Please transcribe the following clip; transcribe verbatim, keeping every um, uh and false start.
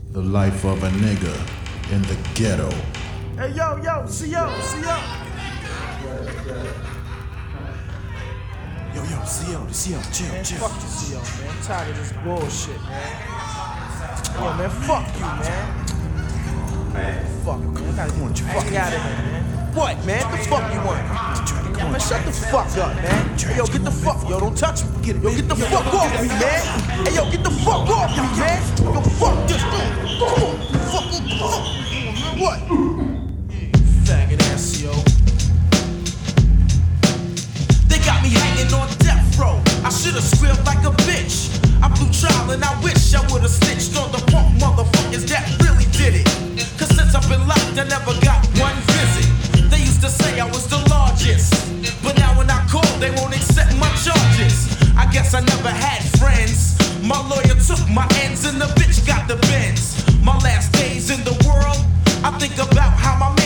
The life of a nigga in the ghetto. Hey, yo, yo, C O, C O. Yo, yo, C O, C O, chill, man, chill. Fuck you, C O, man. I'm tired of this bullshit, man. Yo, man, fuck you, man. Fuck, man. I gotta want you fuck out of here, man. What, man? The fuck you want? Yeah, man, shut the fuck up, man. Hey, yo, get the fuck, yo, don't touch me. Get it, yo, get the fuck off me, man. Hey, yo, get the fuck off me, man. Yo, fuck this thing. Come on, fuck, fuck. What? Faggot ass, yo. They got me hanging on death row. I should've squealed like a bitch. I blew trial and I wish I would've snitched on the punk motherfuckers that really did it. Cause since I've been locked, I never got one visit. They used to say I was the largest, but now when I call, they won't accept my charges. I guess I never had friends. My lawyer took my ends and the bitch got the bends. My last days in the world, I think about how my